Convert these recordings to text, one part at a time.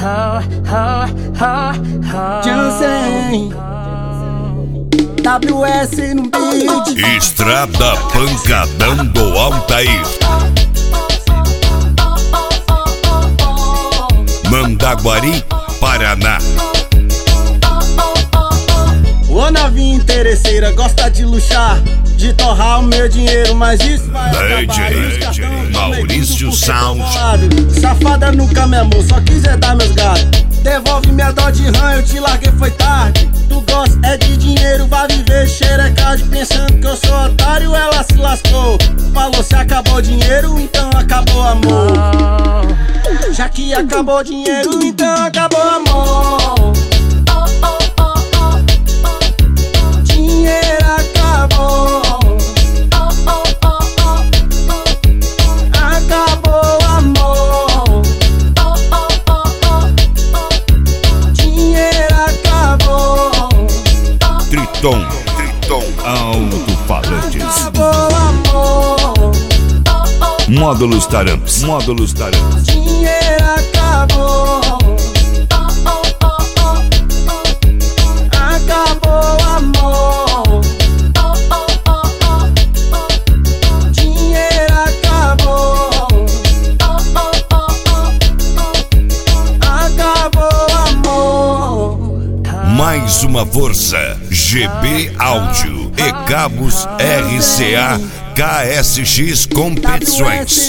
Jansen, WS no beat. Estrada Pancadão do Altair, Mandaguari, Paraná. Ô novinha interesseira, gosta de luxar, de torrar o meu dinheiro, mas isso vai DJ Maurício Sound. Safada nunca me amou, só quiser dar meus gatos. Devolve minha dó de rã, eu te larguei, foi tarde. Tu gosta é de dinheiro, vai viver xerecagem. Pensando que eu sou otário, ela se lascou. Falou se acabou o dinheiro, então acabou o amor. Já que acabou o dinheiro, então acabou o amor. Dinheiro acabou. Acabou o amor. Dinheiro acabou. Triton Alto-Falantes. Acabou o amor. Módulos Taramps. Dinheiro acabou. Acabou o amor. Dinheiro acabou. Acabou o amor. Mais uma força. GB Áudio e Cabos RCA KSX Competições.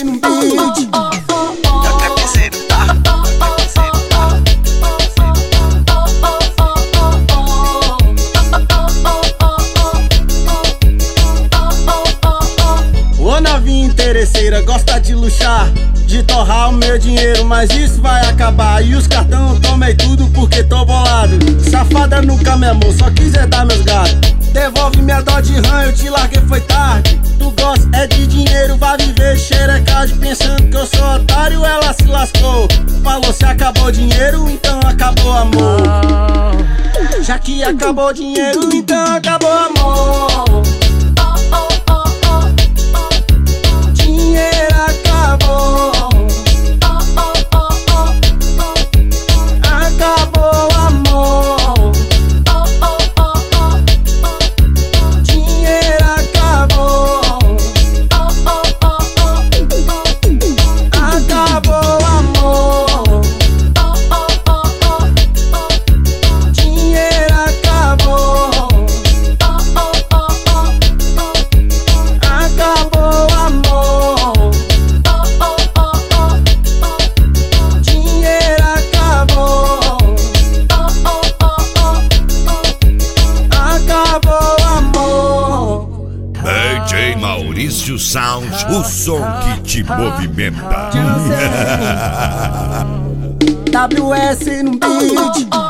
Ô novinha interesseira, gosta de luxar, de torrar o meu dinheiro, mas isso vai acabar. E os cartão eu tomei tudo porque tô bolado. Safada nunca me amou, só quiser dar meus gatos. Devolve minha dó de rã, eu te larguei, foi tarde. Tu gosta é de dinheiro, vai viver xerecagem. Pensando que eu sou otário, ela se lascou. Falou se acabou o dinheiro, então acabou o amor. Já que acabou o dinheiro, então acabou o amor. Dinheiro acabou. Acabou o amor. Dinheiro acabou. Acabou o amor. Dinheiro acabou. Acabou o amor. Dinheiro acabou. Acabou o amor. DJ Maurício Sound, o som que te movimenta. WS no beat.